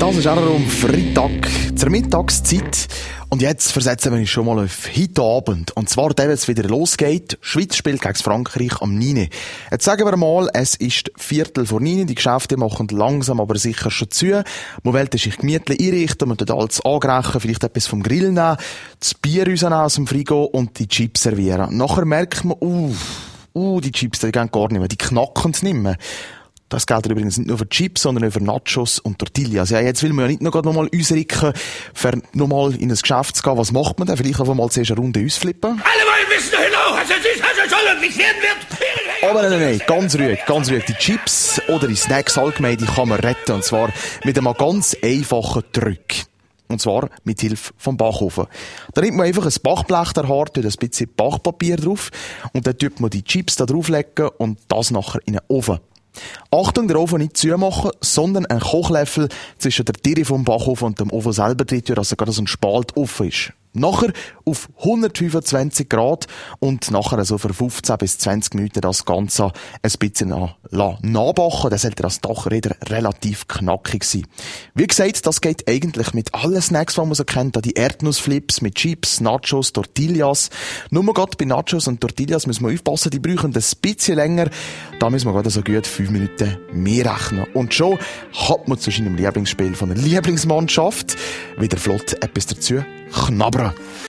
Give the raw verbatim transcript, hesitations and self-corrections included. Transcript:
Das ist auch um Freitag zur Mittagszeit. Und jetzt versetzen wir uns schon mal auf heute Abend. Und zwar, der, wenn es wieder losgeht. Schweiz spielt gegen Frankreich am neun. Jetzt sagen wir mal, es ist Viertel vor neun. Die Geschäfte machen langsam aber sicher schon zu. Man will sich gemütlich einrichten, man tut alles angreifen, vielleicht etwas vom Grill nehmen, das Bier rausnehmen aus dem Frigo und die Chips servieren. Nachher merkt man, uh, uh, die Chips, die gehen gar nicht mehr, die knacken es nicht mehr. Das gilt übrigens nicht nur für Chips, sondern auch für Nachos und Tortillas. Ja, jetzt will man ja nicht noch mal ausrücken, für nochmal in ein Geschäft zu gehen. Was macht man denn? Vielleicht einfach mal zuerst eine Runde ausflippen? Alle wollen wissen, genau, was es ist, was es soll und wie es werden wird. Aber nein, nein, nein, ganz ruhig, ganz ruhig. Die Chips oder die Snacks allgemein, die kann man retten. Und zwar mit einem ganz einfachen Trick. Und zwar mit Hilfe vom Backofen. Da nimmt man einfach ein Backblech der Haar, tut ein bisschen Backpapier drauf und dann tut man die Chips da drauflegen und das nachher in den Ofen. Achtung, der Ofen nicht zumachen, sondern ein Kochlöffel zwischen der Tiere vom Backofen und dem Ofen selber drin, dass er gerade so ein Spalt offen ist. Nachher auf hundertfünfundzwanzig Grad und nachher so für fünfzehn bis zwanzig Minuten das Ganze ein bisschen nachbacken. Dann sollte das doch wieder relativ knackig sein. Wie gesagt, das geht eigentlich mit allen Snacks, die man so kennt. Die Erdnussflips mit Chips, Nachos, Tortillas. Nur gerade bei Nachos und Tortillas müssen wir aufpassen, die brauchen ein bisschen länger. Da müssen wir gerade so gut fünf Minuten mehr rechnen. Und schon hat man zu seinem Lieblingsspiel von der Lieblingsmannschaft wieder flott etwas dazu knabbern.